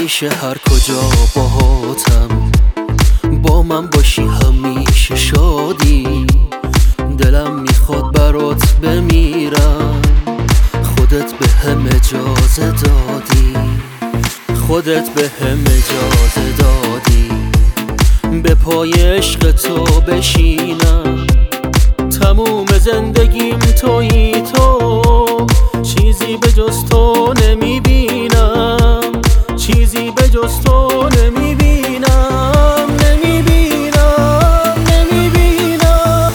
همیشه هر کجا باهاتم، با من باشی همیشه شادی. دلم میخواد برات بمیرم، خودت به هم اجازه دادی، خودت به هم اجازه دادی. به پای عشق تو بشینم، تموم زندگیم تویی تو. چیزی به جز تو نمیبینم، چیزی به جز تو نمیبینم، نمیبینم، نمیبینم.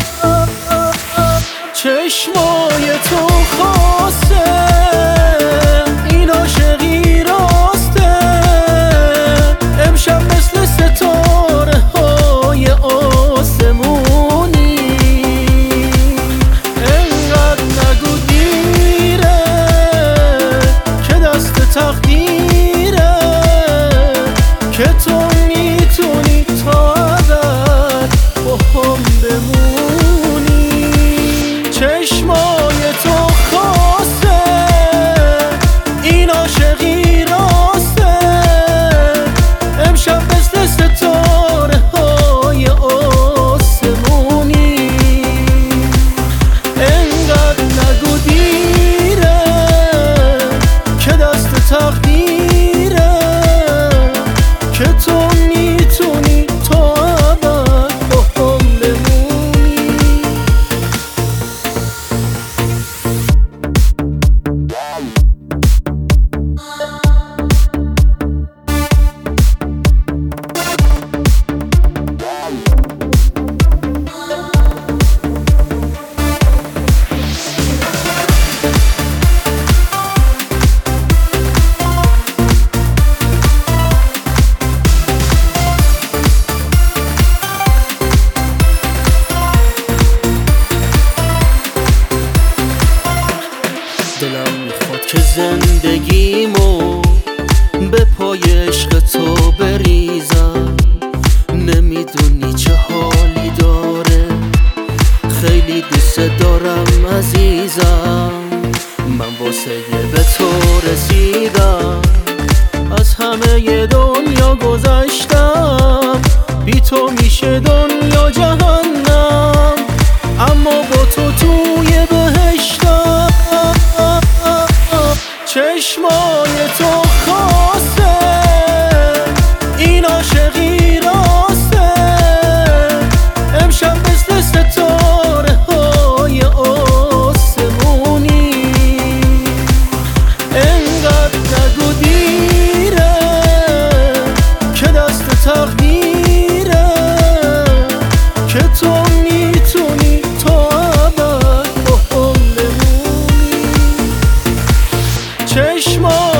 چشمای تو خواسته این عاشقی راسته، امشب مثل ستاره های آسمونی. انقدر نگو دیره که دست تقدیره، که تو میتونی تا ابد با هم بمونی. چشمای تو خواسته این عاشقی راسته، امشب مثل ستاره های آسمونی. انقدر نگو دیره که دست تقدیره، که تو میتونی تا ابد با هم بمونی. دلم میخواد که زندگیمو به پای عشق تو بریزم. نمیدونی چه حالی داره، خیلی دوست دارم عزیزم. من واسه به تو رسیدم، از همه دنیا گذشتم. بی تو میشه دنیا جهنم، اما با تو توی بهشتم. چشمای تو خواسته این عاشقی راسته، امشب مثل ستاره های آسمونی. انقدر نگو دیره که دست تقدیره، که تو میتونی تا ابد با هم بمونی. چشمای